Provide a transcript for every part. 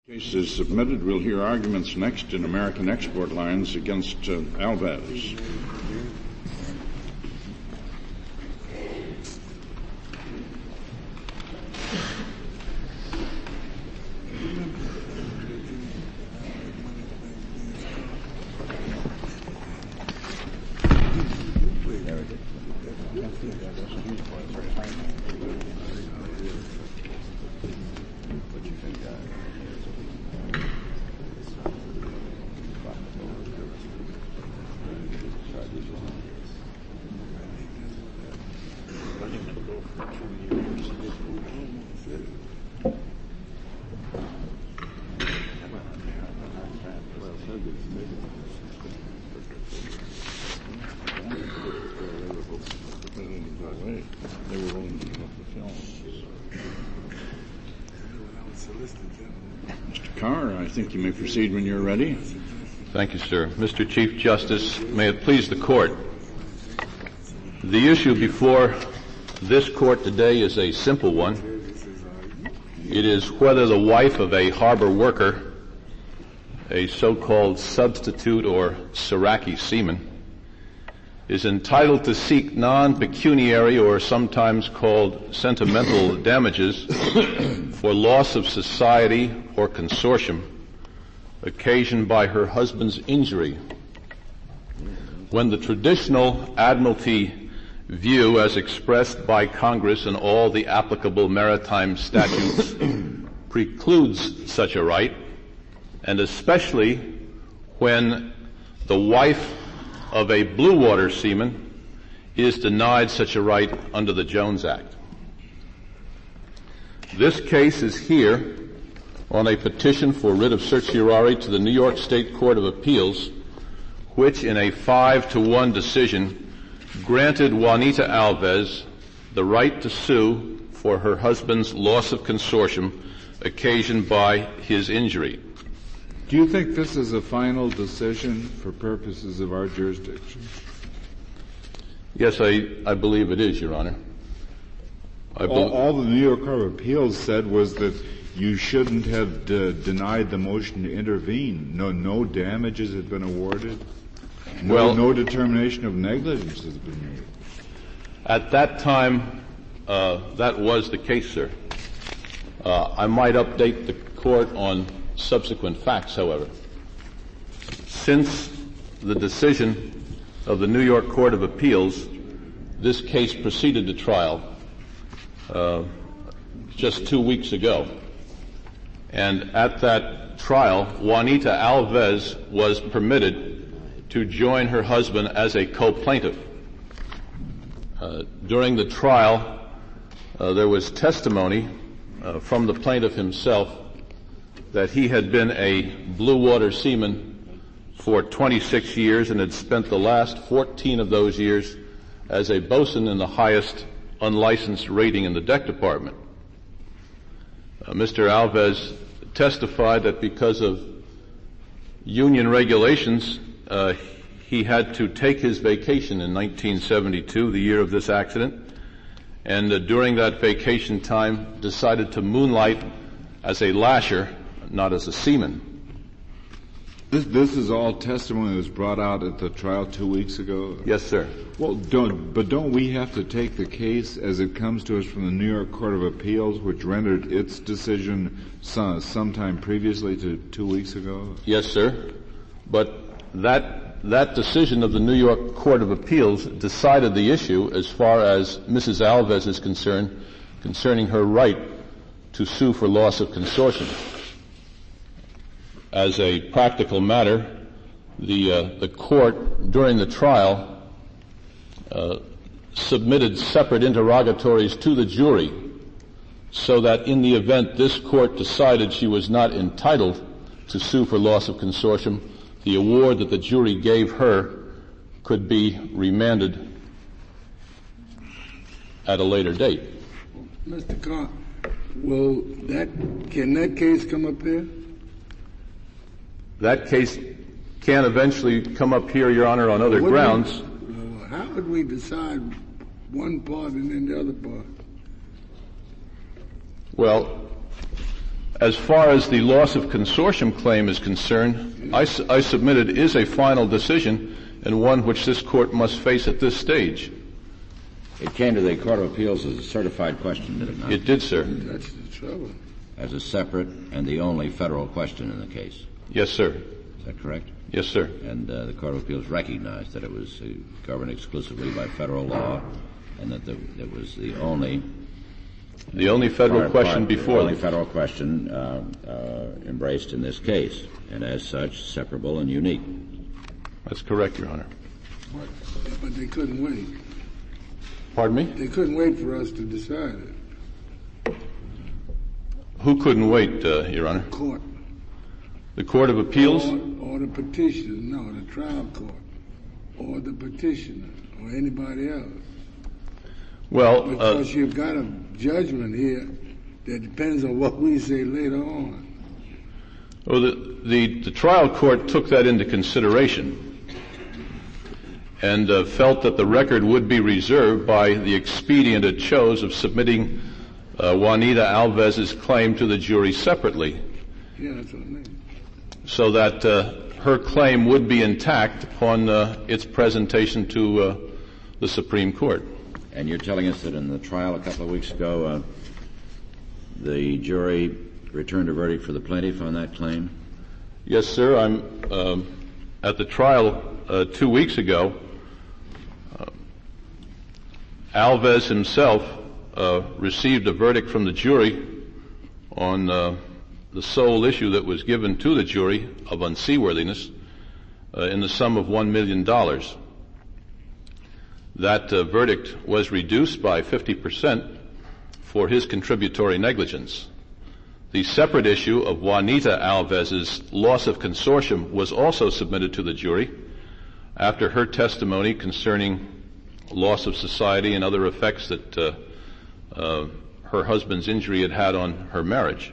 Case is submitted. We'll hear arguments next in American Export Lines against Alves. Mr. Carr, I think you may proceed when you're ready. Thank you, sir. Mr. Chief Justice, may it please the Court. The issue before this Court today is a simple one. It is whether the wife of a harbor worker, a so-called substitute or Saraki seaman, is entitled to seek non-pecuniary or sometimes called sentimental damages for loss of society or consortium occasioned by her husband's injury, when the traditional admiralty view as expressed by Congress in all the applicable maritime statutes precludes such a right, and especially when the wife of a blue water seaman is denied such a right under the Jones Act. This case is here on a petition for writ of certiorari to the New York State Court of Appeals, which in a 5-1 decision granted Juanita Alves the right to sue for her husband's loss of consortium occasioned by his injury. Do you think this is a final decision for purposes of our jurisdiction? Yes, I believe it is, Your Honor. All the New York Court of Appeals said was that you shouldn't have denied the motion to intervene. No damages had been awarded. No determination of negligence has been made. At that time, that was the case, sir. I might update the Court on subsequent facts, however. Since the decision of the New York Court of Appeals, this case proceeded to trial just 2 weeks ago. And at that trial, Juanita Alves was permitted to join her husband as a co-plaintiff. During the trial, there was testimony from the plaintiff himself that he had been a blue water seaman for 26 years and had spent the last 14 of those years as a bosun in the highest unlicensed rating in the deck department. Mr. Alves testified that because of union regulations, he had to take his vacation in 1972, the year of this accident, and during that vacation time decided to moonlight as a lasher, not as a seaman. This is all testimony that was brought out at the trial 2 weeks ago? Yes, sir. Well, don't we have to take the case as it comes to us from the New York Court of Appeals, which rendered its decision sometime previously to 2 weeks ago? Yes, sir. But that decision of the New York Court of Appeals decided the issue as far as Mrs. Alves is concerned, concerning her right to sue for loss of consortium. As a practical matter, the court during the trial submitted separate interrogatories to the jury so that in the event this court decided she was not entitled to sue for loss of consortium, the award that the jury gave her could be remanded at a later date. Mr. Carr, can that case come up here? That case can eventually come up here, Your Honor, on other grounds. How would we decide one part and then the other part? Well, As far as the loss of consortium claim is concerned, I submit it is a final decision and one which this court must face at this stage. It came to the Court of Appeals as a certified question, did it not? It did, sir. That's the trouble. As a separate and the only federal question in the case. Yes, sir. Is that correct? Yes, sir. And the Court of Appeals recognized that it was governed exclusively by federal law, and that it was the only federal question before the only federal question embraced in this case, and as such, separable and unique. That's correct, Your Honor. But they couldn't wait. Pardon me? They couldn't wait for us to decide it. Who couldn't wait, Your Honor? Court. The Court of Appeals? Or the petitioner. No, the trial court. Or the petitioner. Or anybody else. Well, because you've got a judgment here that depends on what we say later on. Well, the trial court took that into consideration and felt that the record would be reserved by the expedient it chose of submitting Juanita Alves's claim to the jury separately. Yeah, that's what I mean. So that her claim would be intact upon its presentation to the Supreme Court. And you're telling us that in the trial a couple of weeks ago, the jury returned a verdict for the plaintiff on that claim? Yes, sir. I'm at the trial 2 weeks ago. Alves himself received a verdict from the jury on the sole issue that was given to the jury of unseaworthiness in the sum of $1 million. That verdict was reduced by 50% for his contributory negligence. The separate issue of Juanita Alves's loss of consortium was also submitted to the jury after her testimony concerning loss of society and other effects that her husband's injury had had on her marriage.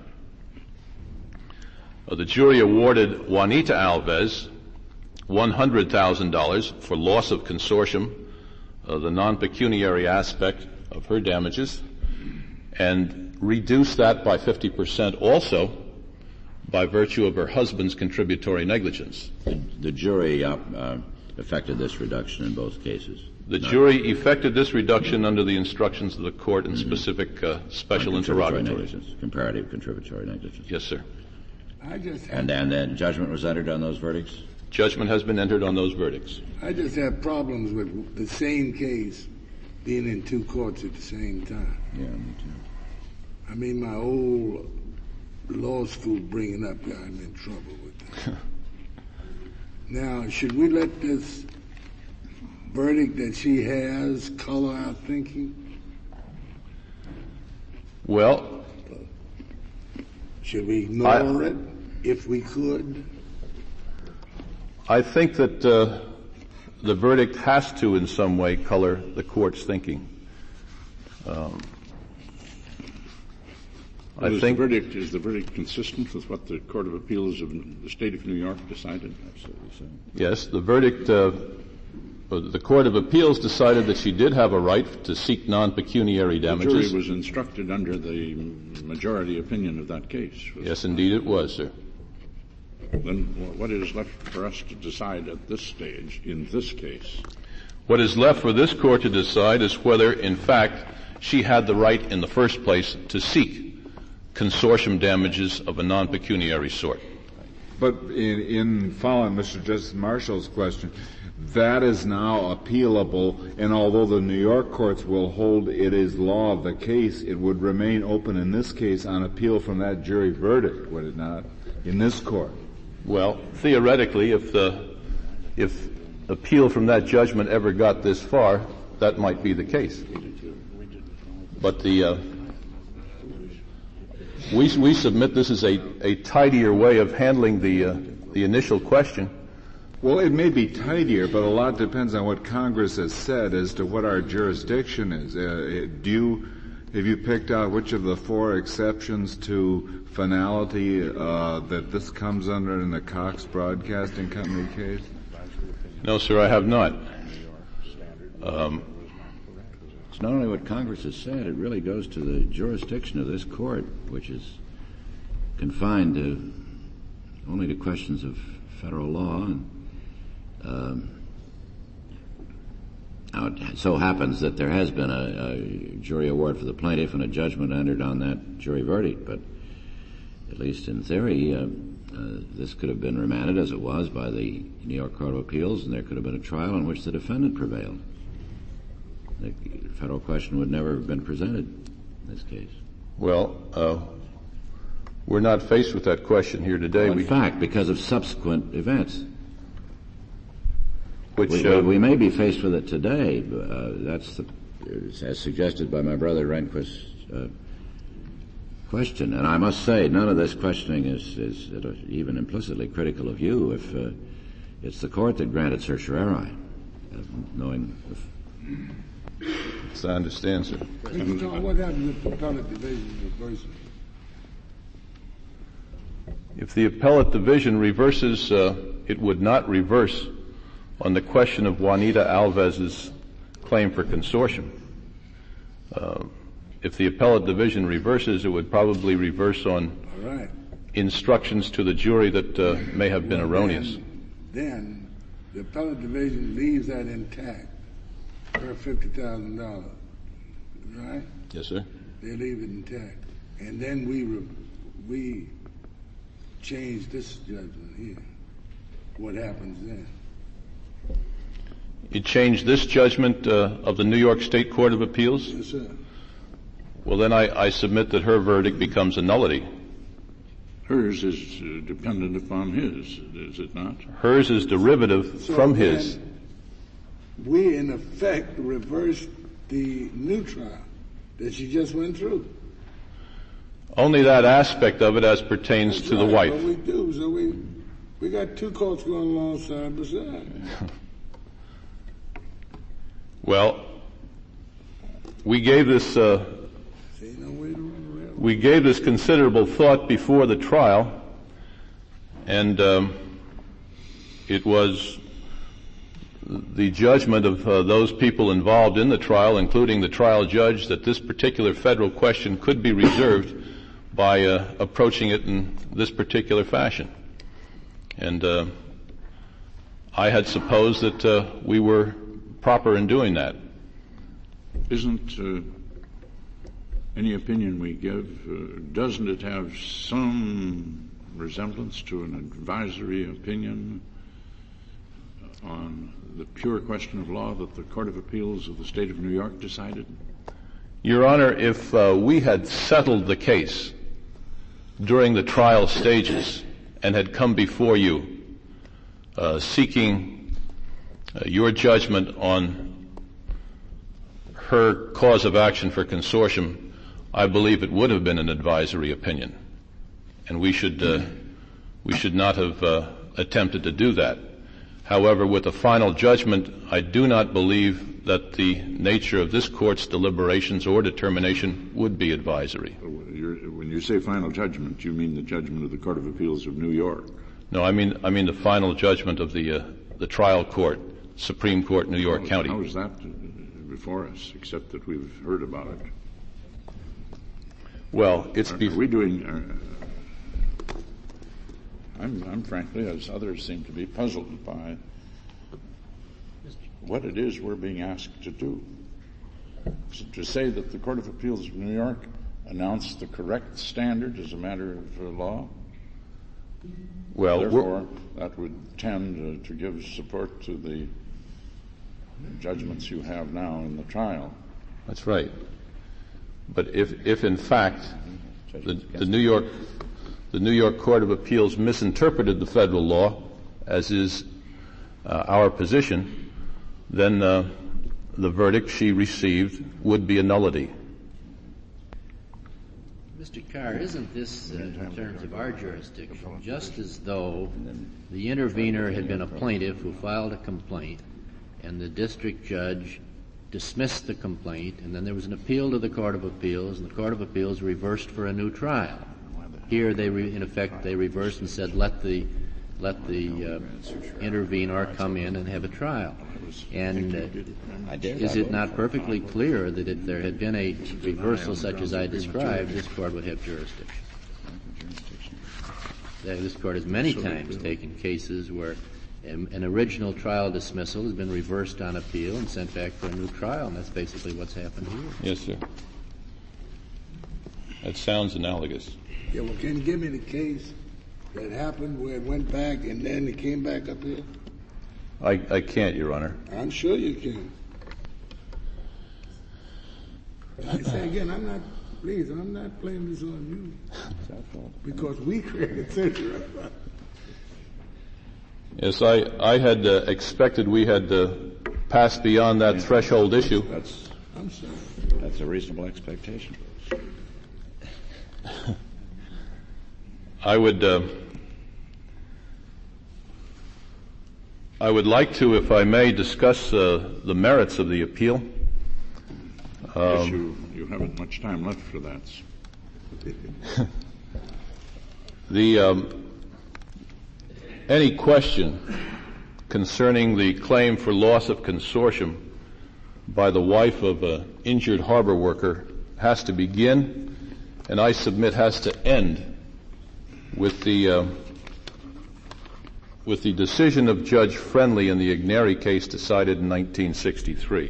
The jury awarded Juanita Alves $100,000 for loss of consortium, the non-pecuniary aspect of her damages, and reduced that by 50% also by virtue of her husband's contributory negligence. The jury effected this reduction in both cases? The jury effected this reduction under the instructions of the court in specific special interrogatories. Comparative contributory negligence. Yes, sir. And then judgment was entered on those verdicts? Judgment has been entered on those verdicts. I just have problems with the same case being in two courts at the same time. Yeah, me too. I mean, my old law school bringing up got me in trouble with that. Now, should we let this verdict that she has color our thinking? Well, should we ignore it if we could? I think that the verdict has to, in some way, color the court's thinking. Is the verdict consistent with what the Court of Appeals of the State of New York decided? Absolutely so. Yes, the verdict, the Court of Appeals decided that she did have a right to seek non-pecuniary damages. The jury was instructed under the majority opinion of that case. Yes, indeed it was, sir. Then what is left for us to decide at this stage, in this case? What is left for this court to decide is whether, in fact, she had the right in the first place to seek consortium damages of a non-pecuniary sort. But in following Mr. Justice Marshall's question, that is now appealable, and although the New York courts will hold it is law of the case, it would remain open in this case on appeal from that jury verdict, would it not, in this court? Well, theoretically, if appeal from that judgment ever got this far, that might be the case. But we submit this is a tidier way of handling the initial question. Well, it may be tidier, but a lot depends on what Congress has said as to what our jurisdiction is. Have you picked out which of the four exceptions to finality that this comes under in the Cox Broadcasting Company case? No, sir, I have not. It's not only what Congress has said, it really goes to the jurisdiction of this court, which is confined only to questions of federal law. And now it so happens that there has been a jury award for the plaintiff and a judgment entered on that jury verdict, but at least in theory, this could have been remanded as it was by the New York Court of Appeals, and there could have been a trial in which the defendant prevailed. The federal question would never have been presented in this case. Well, we're not faced with that question here today. Well, in fact, because of subsequent events. Which we may be faced with it today. That's as suggested by my brother Rehnquist's question. And I must say, none of this questioning is even implicitly critical of you. If it's the court that granted certiorari, knowing. I understand, sir. Mr. John, what happened with the appellate division reversing? If the appellate division reverses, it would not reverse on the question of Juanita Alves's claim for consortium. If the appellate division reverses, it would probably reverse on instructions to the jury that may have been erroneous. Then the appellate division leaves that intact, her $50,000, right? Yes, sir. They leave it intact, and then we change this judgment here. What happens then? You changed this judgment of the New York State Court of Appeals? Yes, sir. Well, then I submit that her verdict becomes a nullity. Hers is dependent upon his, is it not? Hers is derivative from his. We, in effect, reversed the new trial that she just went through. Only that aspect of it as pertains to the wife. What we do, so we got two courts going along side by side. Well, we gave this considerable thought before the trial, and it was the judgment of those people involved in the trial, including the trial judge, that this particular federal question could be reserved by approaching it in this particular fashion. And I had supposed that we were proper in doing that. Isn't any opinion we give, doesn't it have some resemblance to an advisory opinion on the pure question of law that the Court of Appeals of the State of New York decided? Your Honor, if we had settled the case during the trial stages and had come before you seeking your judgment on her cause of action for consortium, I believe it would have been an advisory opinion, and we should not have attempted to do that. However, with a final judgment, I do not believe that the nature of this court's deliberations or determination would be advisory. When you say final judgment, you mean the judgment of the Court of Appeals of New York? No, I mean the final judgment of the trial court, Supreme Court, New York County. How is that before us, except that we've heard about it? Well, are we doing? I'm frankly, as others seem to be, puzzled by what it is we're being asked to do. To say that the Court of Appeals of New York announced the correct standard as a matter of law, well, therefore that would tend to give support to the judgments you have now in the trial. That's right. But if in fact the New York Court of Appeals misinterpreted the federal law, as is our position, then the verdict she received would be a nullity. Mr. Carr, isn't this, in terms of our jurisdiction, just as though the intervener had been a plaintiff who filed a complaint and the district judge dismissed the complaint, and then there was an appeal to the Court of Appeals, and the Court of Appeals reversed for a new trial? Here, in effect, they reversed and said, let the intervener come in and have a trial. And is it not perfectly clear that if there had been a reversal such as I described, this court would have jurisdiction? This Court has many times taken cases where an original trial dismissal has been reversed on appeal and sent back for a new trial, and that's basically what's happened here. Yes, sir. That sounds analogous. Yeah, well, can you give me the case that happened where it went back and then it came back up here? I can't, Your Honor. I'm sure you can. I say again, I'm not blaming this on you. Because we created censure. Yes, I had expected we had passed beyond that threshold issue. I'm sorry. That's a reasonable expectation. I would like to, if I may, discuss the merits of the appeal. Yes, you haven't much time left for that. Any question concerning the claim for loss of consortium by the wife of an injured harbor worker has to begin, and I submit has to end, with the decision of Judge Friendly in the Igneri case decided in 1963.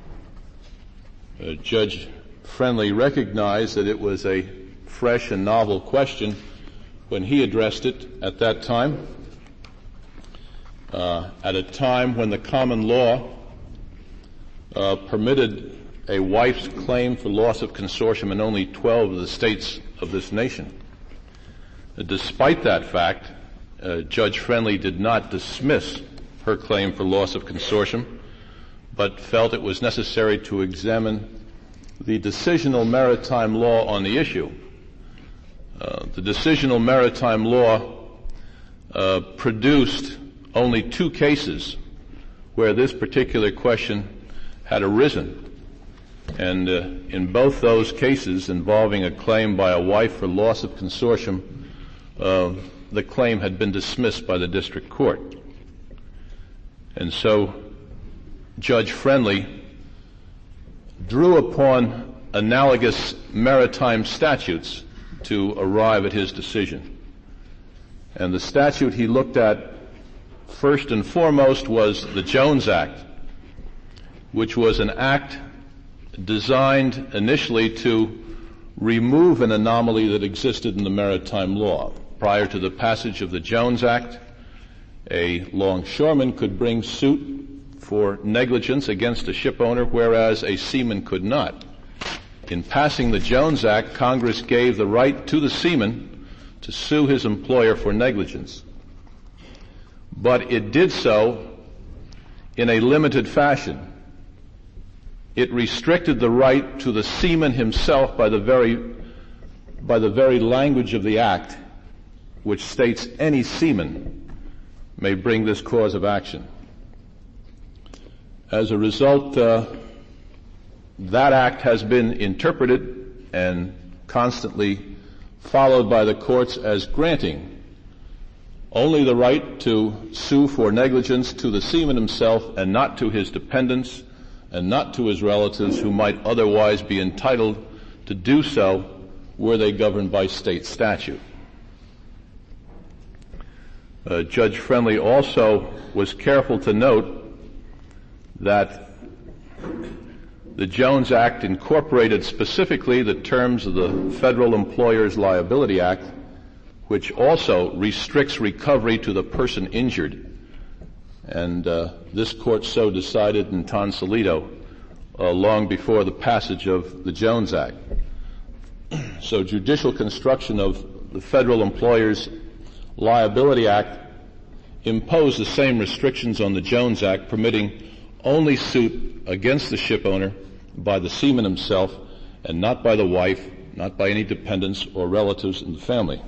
Judge Friendly recognized that it was a fresh and novel question when he addressed it at that time, at a time when the common law permitted a wife's claim for loss of consortium in only 12 of the states of this nation. Despite that fact, Judge Friendly did not dismiss her claim for loss of consortium, but felt it was necessary to examine the decisional maritime law on the issue. The decisional maritime law produced only 2 cases where this particular question had arisen. And in both those cases involving a claim by a wife for loss of consortium, the claim had been dismissed by the district court. And so Judge Friendly drew upon analogous maritime statutes to arrive at his decision. And the statute he looked at first and foremost was the Jones Act, which was an act designed initially to remove an anomaly that existed in the maritime law. Prior to the passage of the Jones Act, a longshoreman could bring suit for negligence against a ship owner, whereas a seaman could not. In passing the Jones Act, Congress gave the right to the seaman to sue his employer for negligence. But it did so in a limited fashion. It restricted the right to the seaman himself by the very language of the Act, which states any seaman may bring this cause of action. As a result, that act has been interpreted and constantly followed by the courts as granting only the right to sue for negligence to the seaman himself and not to his dependents and not to his relatives who might otherwise be entitled to do so were they governed by state statute. Judge Friendly also was careful to note that the Jones Act incorporated specifically the terms of the Federal Employers Liability Act, which also restricts recovery to the person injured. And this court so decided in Tonsilito long before the passage of the Jones Act. So judicial construction of the Federal Employers Liability Act imposed the same restrictions on the Jones Act, permitting only suit against the ship owner by the seaman himself and not by the wife, not by any dependents or relatives in the family.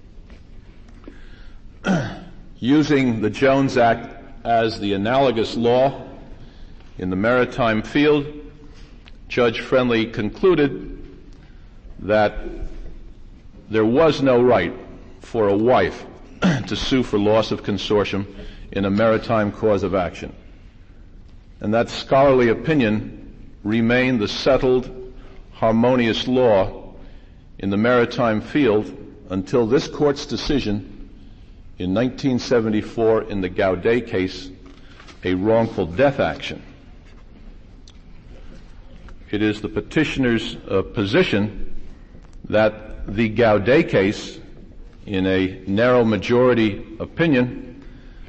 Using the Jones Act as the analogous law in the maritime field, Judge Friendly concluded that there was no right for a wife to sue for loss of consortium in a maritime cause of action. And that scholarly opinion remained the settled, harmonious law in the maritime field until this court's decision in 1974 in the Gaudet case a wrongful death action. It is the petitioner's position that the Gaudet case, in a narrow majority opinion,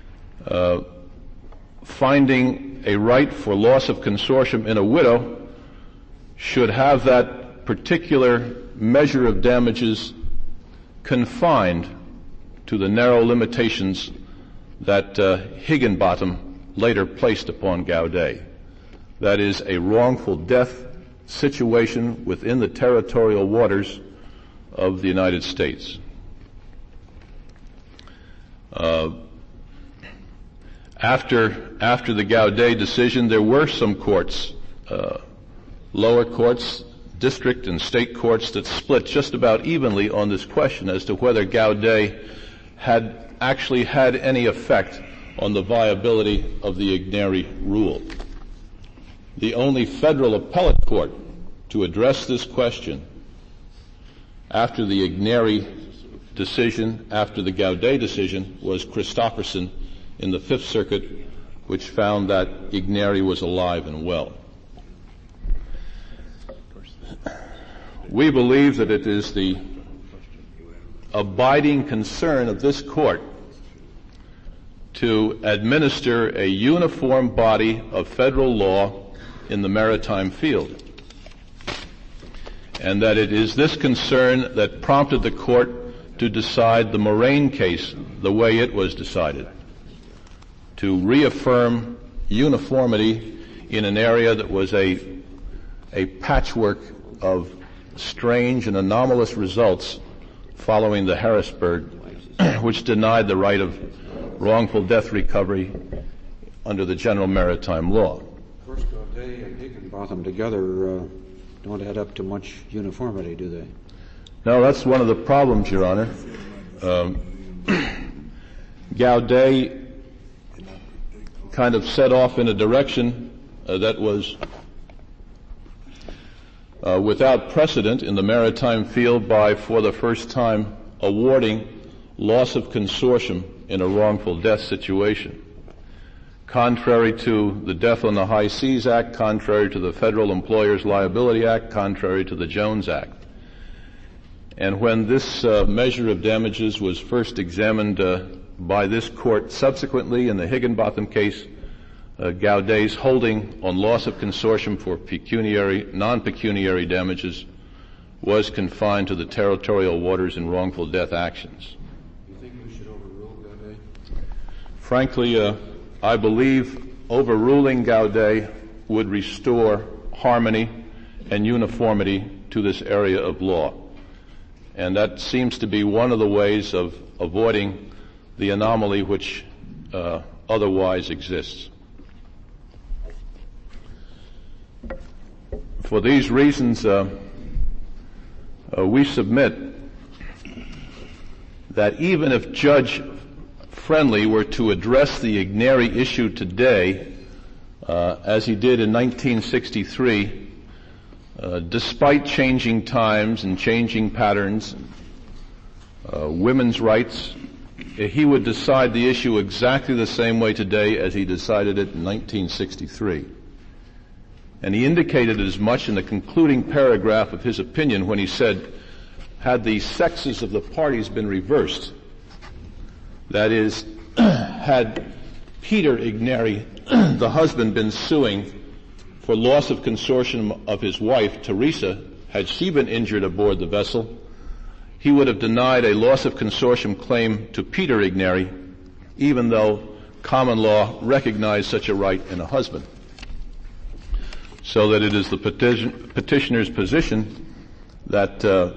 finding a right for loss of consortium in a widow, should have that particular measure of damages confined to the narrow limitations that Higginbotham later placed upon Gaudet. That is, a wrongful death situation within the territorial waters of the United States. After the Gaudet decision, there were some courts, lower courts, district and state courts, that split just about evenly on this question as to whether Gaudet had actually had any effect on the viability of the Igneri rule. The only federal appellate court to address this question after the Igneri decision, after the Gaudet decision, was Christopherson in the Fifth Circuit, which found that Igneri was alive and well. We believe that it is the abiding concern of this court to administer a uniform body of federal law in the maritime field, and that it is this concern that prompted the court to decide the Moraine case the way it was decided, to reaffirm uniformity in an area that was a patchwork of strange and anomalous results following the Harrisburg, which denied the right of wrongful death recovery under the general maritime law. Of course, Gaudet and Higginbotham together don't add up to much uniformity, do they? No, that's one of the problems, Your Honor. Gaudet kind of set off in a direction that was without precedent in the maritime field by, for the first time, awarding loss of consortium in a wrongful death situation. Contrary to the Death on the High Seas Act, contrary to the Federal Employers Liability Act, contrary to the Jones Act. And when this measure of damages was first examined by this court subsequently in the Higginbotham case, Gaudet's holding on loss of consortium for non-pecuniary damages was confined to the territorial waters in wrongful death actions. You think we should overrule Gaudet? Frankly, I believe overruling Gaudet would restore harmony and uniformity to this area of law. And that seems to be one of the ways of avoiding the anomaly which otherwise exists. For these reasons, we submit that even if Judge Friendly were to address the Igneri issue today, as he did in 1963, despite changing times and changing patterns, women's rights, he would decide the issue exactly the same way today as he decided it in 1963. And he indicated as much in the concluding paragraph of his opinion when he said, had the sexes of the parties been reversed, that is, had Peter Igneri, the husband, been suing for loss of consortium of his wife, Teresa, had she been injured aboard the vessel, he would have denied a loss of consortium claim to Peter Igneri, even though common law recognized such a right in a husband. So that it is the petitioner's position that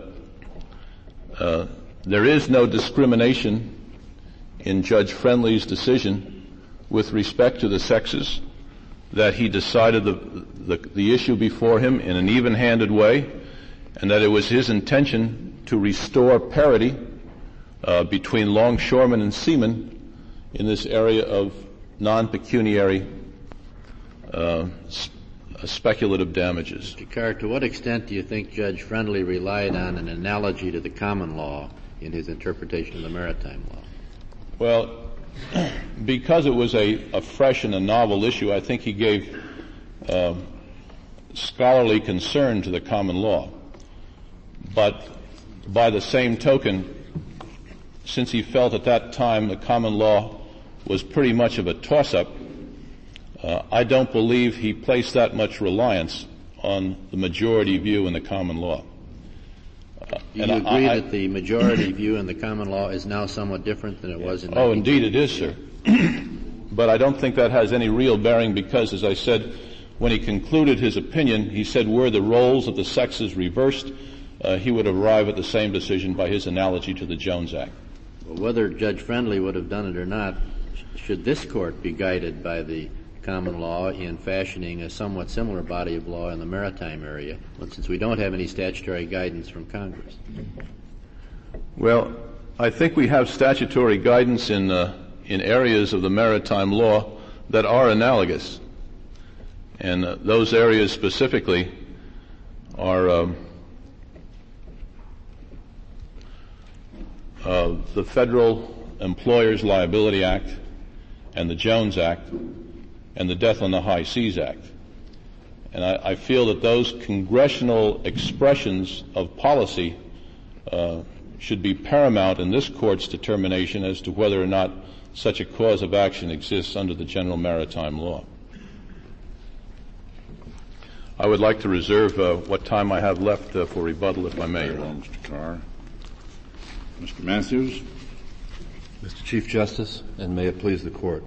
there is no discrimination in Judge Friendly's decision with respect to the sexes, that he decided the issue before him in an even-handed way, and that it was his intention to restore parity between longshoremen and seamen in this area of non-pecuniary speculative damages. Mr. Carr, to what extent do you think Judge Friendly relied on an analogy to the common law in his interpretation of the maritime law? Well, because it was a fresh and a novel issue, I think he gave scholarly concern to the common law. But by the same token, since he felt at that time the common law was pretty much of a toss-up, I don't believe he placed that much reliance on the majority view in the common law. Do you agree that the majority view in the common law is now somewhat different than it was in Oh, indeed it is, sir. But I don't think that has any real bearing because, as I said, when he concluded his opinion, he said were the roles of the sexes reversed, he would arrive at the same decision by his analogy to the Jones Act. Well, whether Judge Friendly would have done it or not, should this court be guided by the common law in fashioning a somewhat similar body of law in the maritime area, since we don't have any statutory guidance from Congress? Well, I think we have statutory guidance in areas of the maritime law that are analogous. And those areas specifically are the Federal Employers Liability Act and the Jones Act and the Death on the High Seas Act. And I feel that those congressional expressions of policy should be paramount in this Court's determination as to whether or not such a cause of action exists under the general maritime law. I would like to reserve what time I have left for rebuttal, if I may. Very well, Mr. Carr. Mr. Matthews. Mr. Chief Justice, and may it please the Court.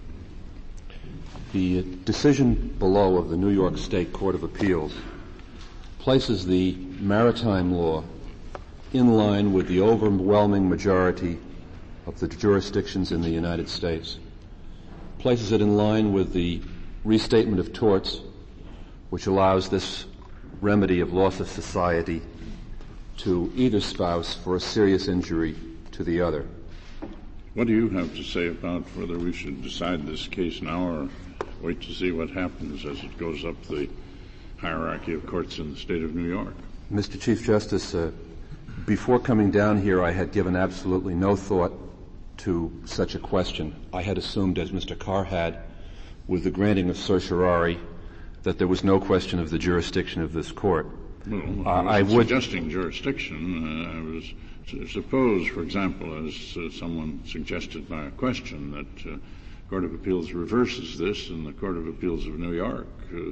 The decision below of the New York State Court of Appeals places the maritime law in line with the overwhelming majority of the jurisdictions in the United States, places it in line with the restatement of torts, which allows this remedy of loss of society to either spouse for a serious injury to the other. What do you have to say about whether we should decide this case now or wait to see what happens as it goes up the hierarchy of courts in the state of New York? Mr. Chief Justice, before coming down here, I had given absolutely no thought to such a question. I had assumed, as Mr. Carr had, with the granting of certiorari, that there was no question of the jurisdiction of this court. Well, I was suggesting jurisdiction. Suppose, for example, as someone suggested by a question, that Court of Appeals reverses this and the Court of Appeals of New York,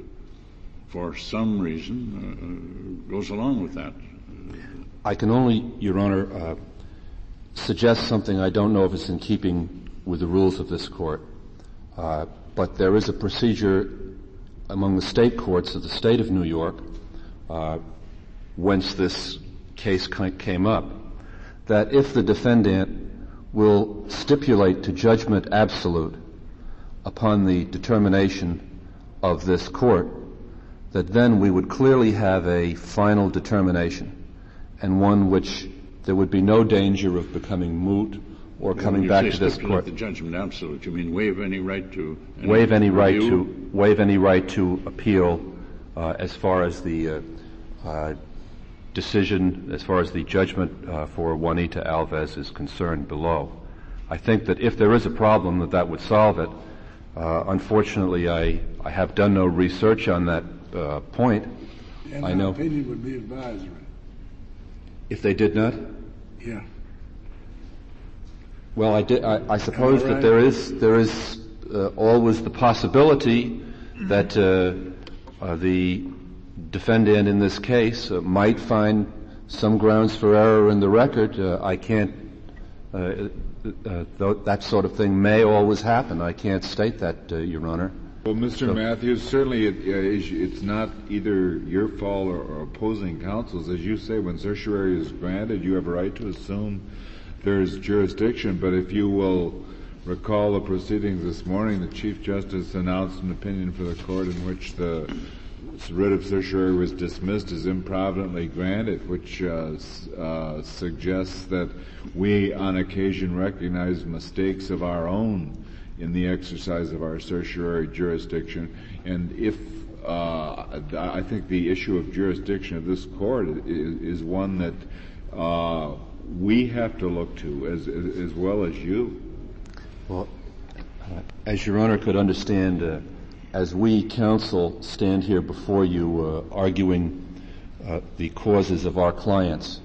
for some reason, goes along with that. I can only, Your Honor, suggest something. I don't know if it's in keeping with the rules of this court, but there is a procedure among the state courts of the state of New York, whence this case came up, that if the defendant will stipulate to judgment absolute upon the determination of this court, that then we would clearly have a final determination, and one which there would be no danger of becoming moot or coming back to this court. The judgment absolute, you mean waive any right to waive any right to appeal as far as the decision, as far as the judgment for Juanita Alves is concerned below. I think that if there is a problem, that would solve it. Unfortunately, I have done no research on that point. And I know. opinion would be advisory. If they did not? Yeah. Well, I suppose that there is always the possibility that the defendant in this case might find some grounds for error in the record. I can't. That sort of thing may always happen. I can't state that, Your Honor. Well, Mr. Matthews, certainly it's not either your fault or opposing counsel's. As you say, when certiorari is granted, you have a right to assume there's jurisdiction. But if you will recall the proceedings this morning, the Chief Justice announced an opinion for the court in which the writ of certiorari was dismissed as improvidently granted, which suggests that we on occasion recognize mistakes of our own in the exercise of our certiorari jurisdiction. And if I think the issue of jurisdiction of this court is one that we have to look to as well as you. Well, as Your Honor could understand, as we counsel stand here before you arguing the causes of our clients,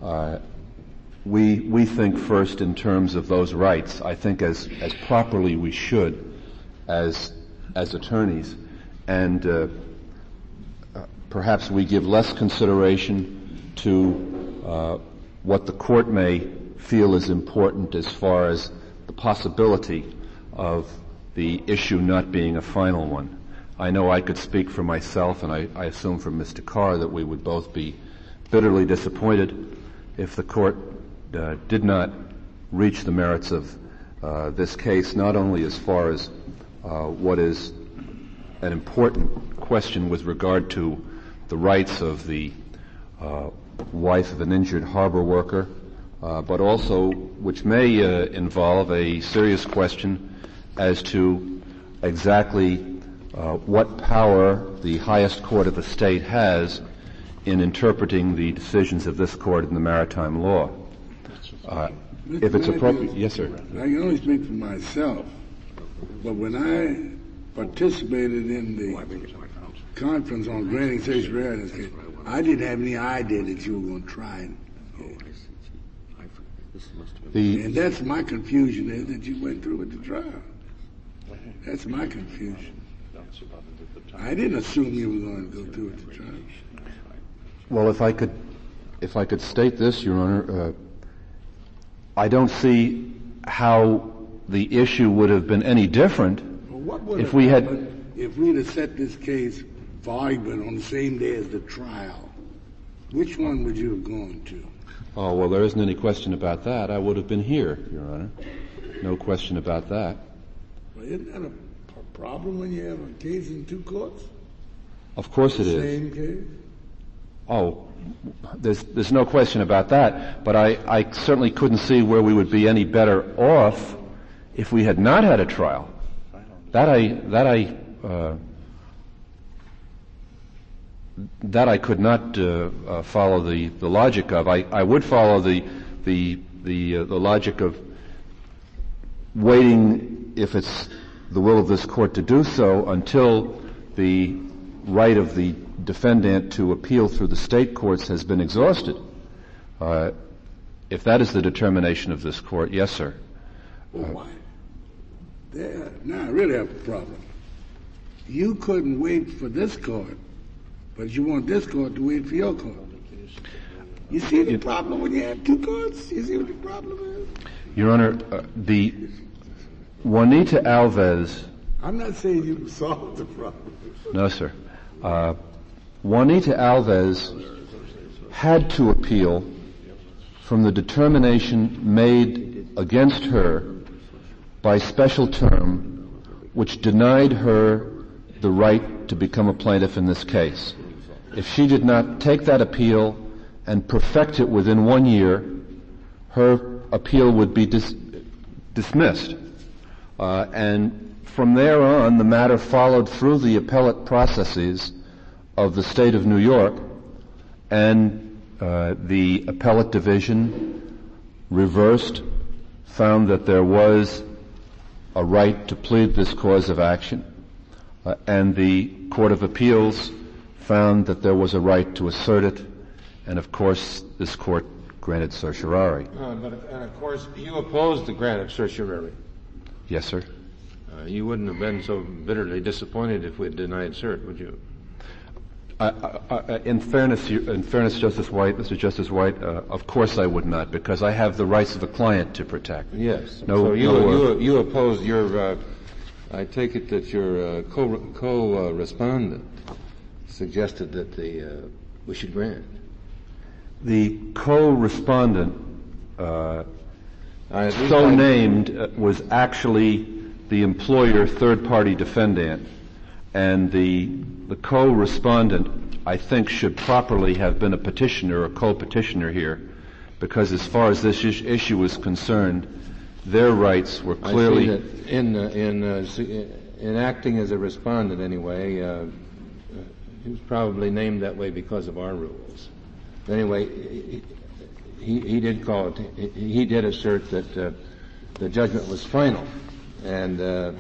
we think first in terms of those rights. I think as properly we should as attorneys, and perhaps we give less consideration to what the court may feel is important as far as the possibility of the issue not being a final one. I know I could speak for myself, and I assume for Mr. Carr, that we would both be bitterly disappointed if the court did not reach the merits of this case, not only as far as what is an important question with regard to the rights of the wife of an injured harbor worker, but also which may involve a serious question as to exactly what power the highest court of the state has in interpreting the decisions of this court in the maritime law. If it's appropriate, yes, sir. I can only speak for myself, but when I participated in the conference on granting certiorari in this case, I didn't have any idea that you were going to try it. And that's my confusion, is that you went through with the trial. That's my confusion. I didn't assume you were going to go through with the trial. Well, if I could state this, Your Honor, I don't see how the issue would have been any different if we'd have set this case for argument on the same day as the trial. Which one would you have gone to? Oh, well, there isn't any question about that. I would have been here, Your Honor. No question about that. Well, isn't that a problem when you have a case in two courts? Of course it is. Same case? Oh, there's no question about that, but I certainly couldn't see where we would be any better off if we had not had a trial. That I could not follow the logic of. I would follow the logic of waiting, if it's the will of this court to do so, until the right of the defendant to appeal through the state courts has been exhausted. If that is the determination of this court, yes, sir. Well, why? Now I really have a problem. You couldn't wait for this court, but you want this court to wait for your court. You see the problem when you have two courts? You see what the problem is? Your Honor, the Juanita Alves... I'm not saying you solved the problem. No, sir. Juanita Alves had to appeal from the determination made against her by special term, which denied her the right to become a plaintiff in this case. If she did not take that appeal and perfect it within 1 year, her appeal would be dismissed. And from there on, the matter followed through the appellate processes of the state of New York, and the appellate division reversed, found that there was a right to plead this cause of action, and the Court of Appeals found that there was a right to assert it, and of course this court granted certiorari. And of course you opposed the grant of certiorari. Yes, sir. You wouldn't have been so bitterly disappointed if we had denied cert, would you? In fairness, Justice White, Mr. Justice White, of course I would not, because I have the rights of a client to protect. Yes. So you opposed your. I take it that your co-respondent suggested that we should grant. The co-respondent, so named, was actually the employer third-party defendant, and the co-respondent, I think, should properly have been a petitioner or co-petitioner here, because as far as this issue is concerned, their rights were clearly... I see that in acting as a respondent anyway, he was probably named that way because of our rules. Anyway, he did call it, he did assert that the judgment was final. and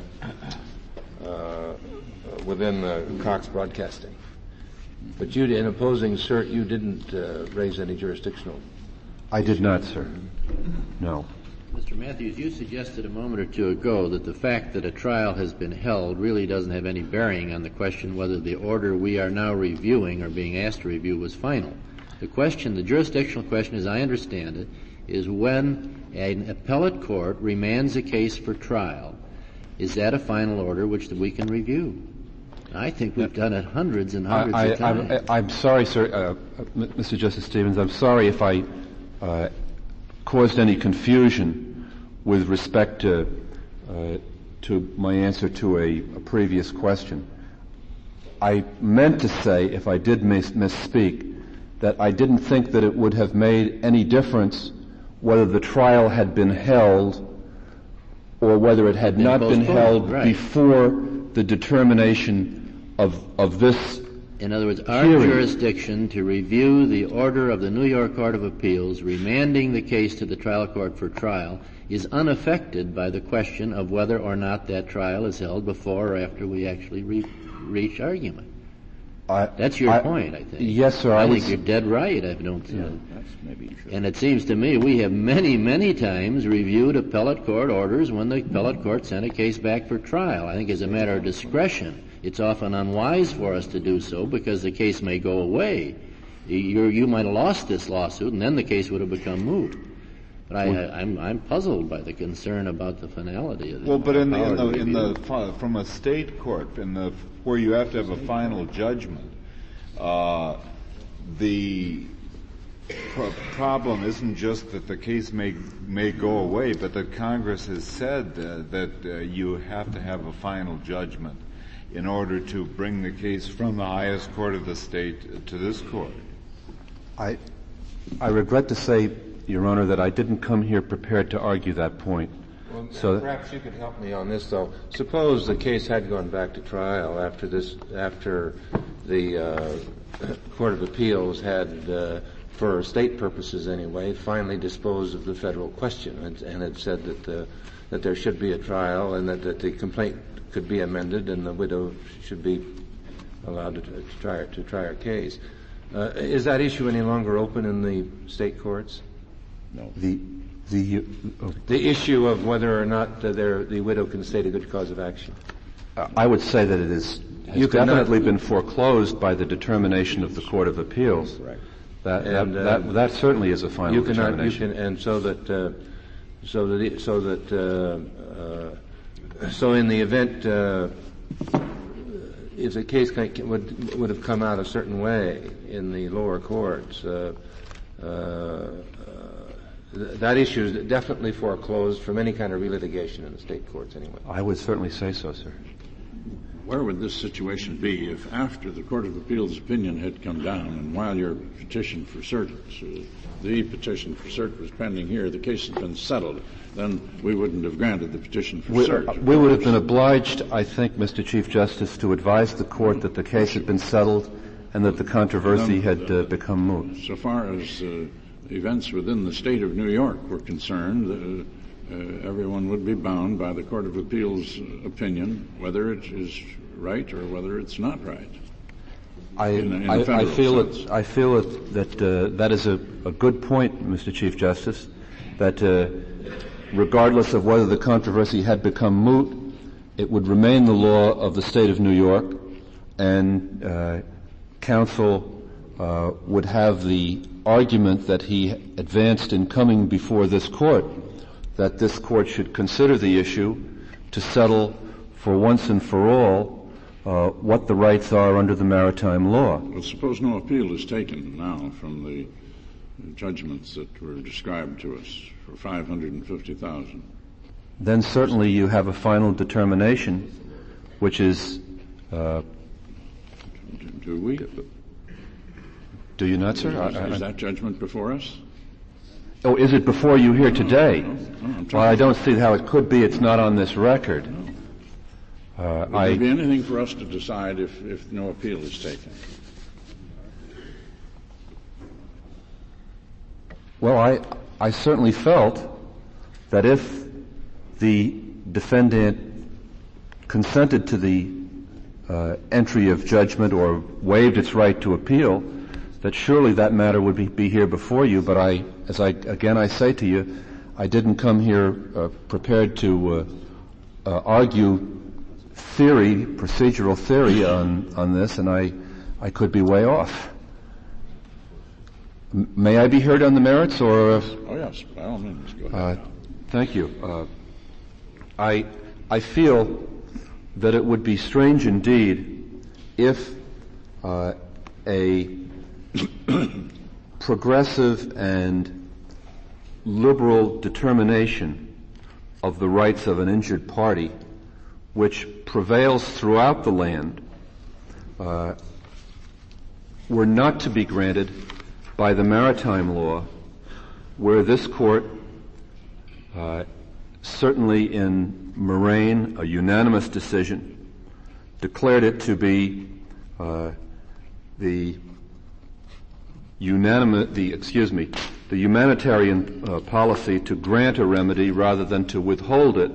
within Cox Broadcasting. But you, in opposing cert, you didn't raise any jurisdictional. I did not, sir. No. Mr. Matthews, you suggested a moment or two ago that the fact that a trial has been held really doesn't have any bearing on the question whether the order we are now reviewing or being asked to review was final. The question, the jurisdictional question, as I understand it, is when an appellate court remands a case for trial, is that a final order which we can review? I think we've done it hundreds and hundreds of times. I'm sorry, sir, Mr. Justice Stevens, I'm sorry if I caused any confusion with respect to my answer to a previous question. I meant to say, if I did misspeak, that I didn't think that it would have made any difference whether the trial had been held or whether it had not been held before the determination of this. In other words, our jurisdiction to review the order of the New York Court of Appeals remanding the case to the trial court for trial is unaffected by the question of whether or not that trial is held before or after we actually reach argument. That's your point, I think. Yes, sir. I think you're dead right. I don't. That's maybe true. And it seems to me we have many, many times reviewed appellate court orders when the appellate court sent a case back for trial. I think as a matter of discretion, it's often unwise for us to do so because the case may go away. You might have lost this lawsuit, and then the case would have become moot. But I'm puzzled by the concern about the finality of the. Well, but from a state court, where you have to have a final judgment, the problem isn't just that the case may go away, but that Congress has said that you have to have a final judgment in order to bring the case from the highest court of the state to this court. I regret to say, Your Honor, that I didn't come here prepared to argue that point. Well, so perhaps you could help me on this, though. Suppose the case had gone back to trial after the Court of Appeals had, for state purposes anyway, finally disposed of the federal question and had said that there should be a trial and that the complaint could be amended and the widow should be allowed to try her case. Is that issue any longer open in the state courts? No. The issue of whether or not the widow can state a good cause of action. I would say that it has definitely been foreclosed by the determination of the Court of Appeals. Correct. That certainly is a final determination. So in the event if the case would have come out a certain way in the lower courts, that issue is definitely foreclosed from any kind of relitigation in the state courts anyway. I would certainly say so, sir. Where would this situation be if after the Court of Appeals' opinion had come down and while your petition for cert, the petition for cert was pending here, the case had been settled, then we wouldn't have granted the petition for cert. We would have been obliged, I think, Mr. Chief Justice, to advise the Court that the case had been settled and that the controversy had become moot. So far as events within the state of New York were concerned, everyone would be bound by the Court of Appeals' opinion, whether it is right or whether it's not right. I feel that is a good point, Mr. Chief Justice, that regardless of whether the controversy had become moot, it would remain the law of the state of New York, and counsel would have the argument that he advanced in coming before this court, that this court should consider the issue to settle for once and for all what the rights are under the maritime law. Well, suppose no appeal is taken now from the judgments that were described to us for $550,000. Then certainly you have a final determination, which is. Do we? Do you not, sir? Is that judgment before us? Oh, is it before you here today? No, well, I don't see how it could be. It's not on this record. No. Would there be anything for us to decide if no appeal is taken? Well, I certainly felt that if the defendant consented to the entry of judgment or waived its right to appeal, that surely that matter would be here before you. But I say to you, I didn't come here prepared to argue procedural theory on this, and I could be way off. May I be heard on the merits, or? Oh yes, by all means, go ahead. Thank you. I feel that it would be strange indeed if a progressive and liberal determination of the rights of an injured party, which prevails throughout the land, were not to be granted by the maritime law, where this court, certainly in Moraine, a unanimous decision, declared it to be the humanitarian policy to grant a remedy rather than to withhold it.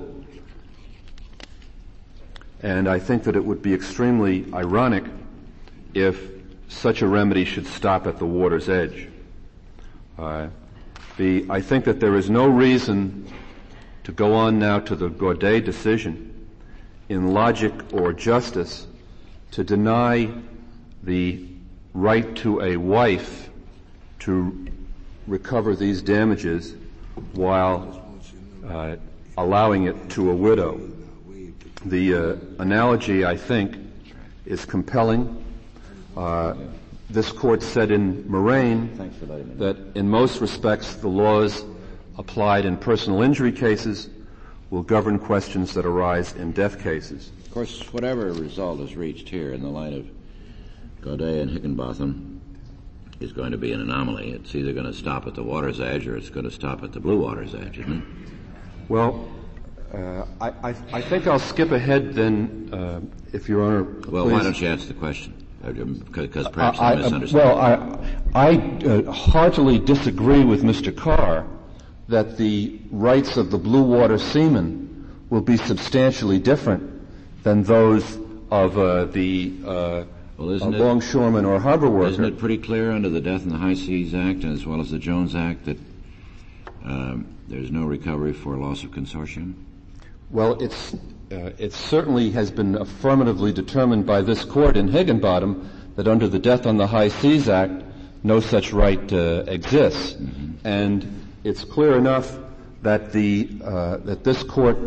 And I think that it would be extremely ironic if such a remedy should stop at the water's edge. I think that there is no reason to go on now to the Godet decision in logic or justice to deny the right to a wife to recover these damages while allowing it to a widow. The analogy, I think, is compelling. This court said in Moraine that in most respects the laws applied in personal injury cases will govern questions that arise in death cases. Of course, whatever result is reached here in the line of Godet and Higginbotham is going to be an anomaly. It's either going to stop at the water's edge or it's going to stop at the blue water's edge, isn't it? Well, I think I'll skip ahead then, if Your Honor. Well, please. Why don't you answer the question? Because perhaps I misunderstood. I heartily disagree with Mr. Carr that the rights of the blue water seamen will be substantially different than those of the longshoreman or harbor worker. Isn't it pretty clear under the Death in the High Seas Act as well as the Jones Act that there's no recovery for loss of consortium? Well, it certainly has been affirmatively determined by this court in Higginbotham that under the Death on the High Seas Act, no such right exists. Mm-hmm. And it's clear enough that that this court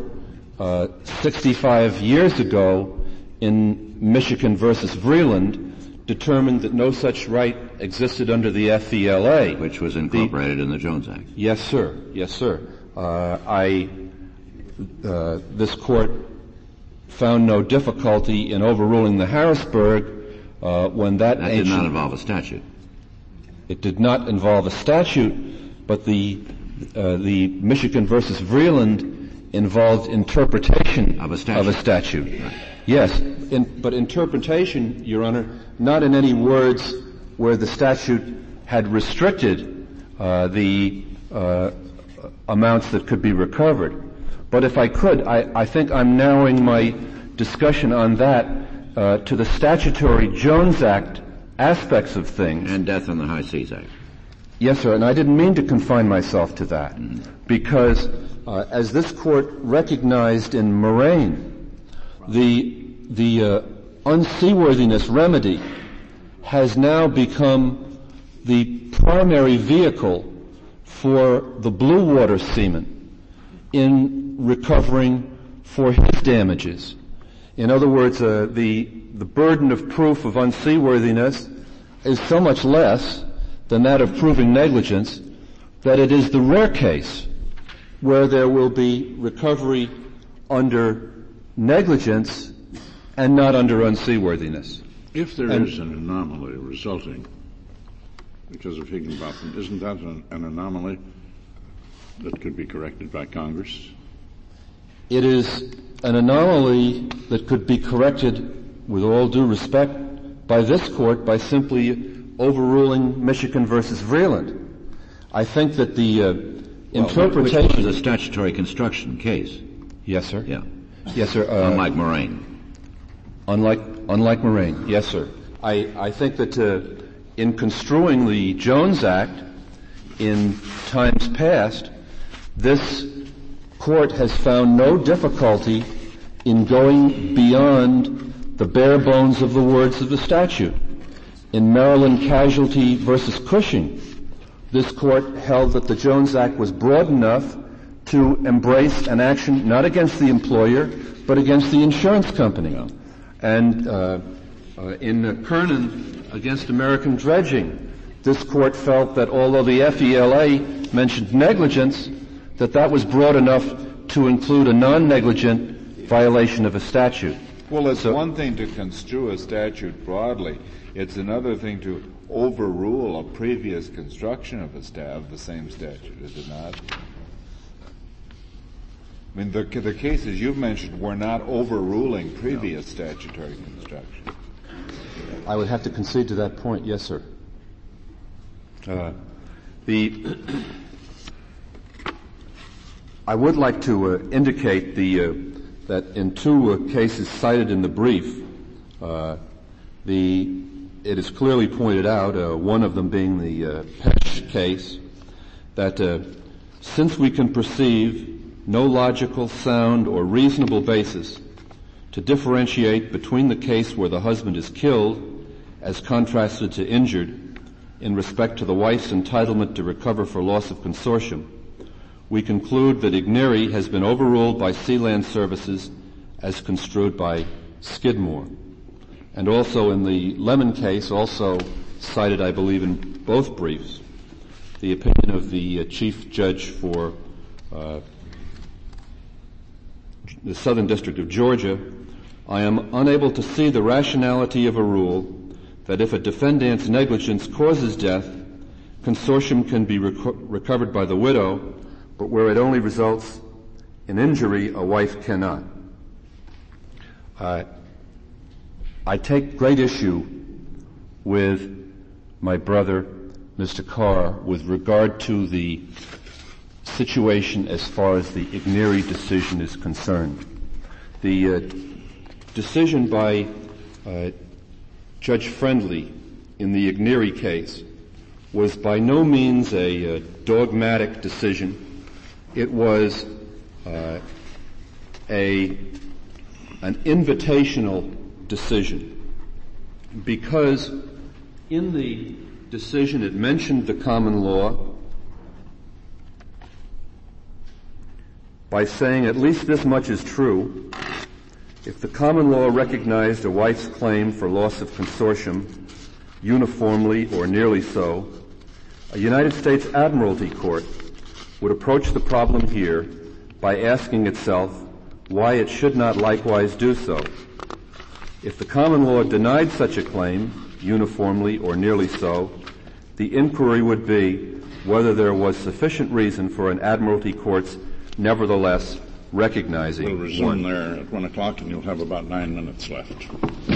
65 years ago in Michigan versus Vreeland determined that no such right existed under the FVLA, which was incorporated in the Jones Act. Yes, sir. Yes, sir. This court found no difficulty in overruling the Harrisburg when that did not involve a statute. It did not involve a statute, but the Michigan versus Vreeland involved interpretation of a statute. Right. Yes, but interpretation, Your Honor, not in any words where the statute had restricted the amounts that could be recovered. But if I could, I think I'm narrowing my discussion on that to the statutory Jones Act aspects of things. And Death on the High Seas Act. Yes, sir, and I didn't mean to confine myself to that, because as this court recognized in Moraine, the unseaworthiness remedy has now become the primary vehicle for the blue water seaman in recovering for his damages. In other words, the burden of proof of unseaworthiness is so much less than that of proving negligence that it is the rare case where there will be recovery under negligence and not under unseaworthiness. If there is an anomaly resulting because of Higginbotham, isn't that an anomaly that could be corrected by Congress? It is an anomaly that could be corrected, with all due respect, by this court by simply overruling Michigan versus Vreeland. I think that the interpretation... Which was a statutory construction case. Yes, sir. Yeah. Yes, sir. Unlike Moraine. Unlike Moraine. Yes, sir. I think that in construing the Jones Act in times past, this court has found no difficulty in going beyond the bare bones of the words of the statute. In Maryland Casualty versus Cushing, this court held that the Jones Act was broad enough to embrace an action not against the employer, but against the insurance company. Yeah. And in Kernan against American Dredging, this court felt that although the FELA mentioned negligence, that was broad enough to include a non-negligent violation of a statute. Well, it's one thing to construe a statute broadly. It's another thing to overrule a previous construction of the same statute, is it not? I mean, the cases you've mentioned were not overruling previous statutory construction. I would have to concede to that point, yes, sir. I would like to indicate that in two cases cited in the brief, it is clearly pointed out, one of them being the Pesch case, that since we can perceive no logical, sound, or reasonable basis to differentiate between the case where the husband is killed as contrasted to injured in respect to the wife's entitlement to recover for loss of consortium, we conclude that Igneri has been overruled by Sealand Services as construed by Skidmore. And also in the Lemon case, also cited, I believe, in both briefs, the opinion of the Chief Judge for the Southern District of Georgia, I am unable to see the rationality of a rule that if a defendant's negligence causes death, consortium can be recovered by the widow, but where it only results in injury, a wife cannot. I take great issue with my brother, Mr. Carr, with regard to the situation as far as the Igneri decision is concerned. The decision by Judge Friendly in the Igneri case was by no means a dogmatic decision. It was an invitational decision, because in the decision it mentioned the common law by saying at least this much is true: if the common law recognized a wife's claim for loss of consortium uniformly or nearly so, a United States Admiralty Court would approach the problem here by asking itself why it should not likewise do so. If the common law denied such a claim, uniformly or nearly so, the inquiry would be whether there was sufficient reason for an Admiralty Court's nevertheless recognizing. We'll resume there at 1 o'clock, and you'll have about 9 minutes left.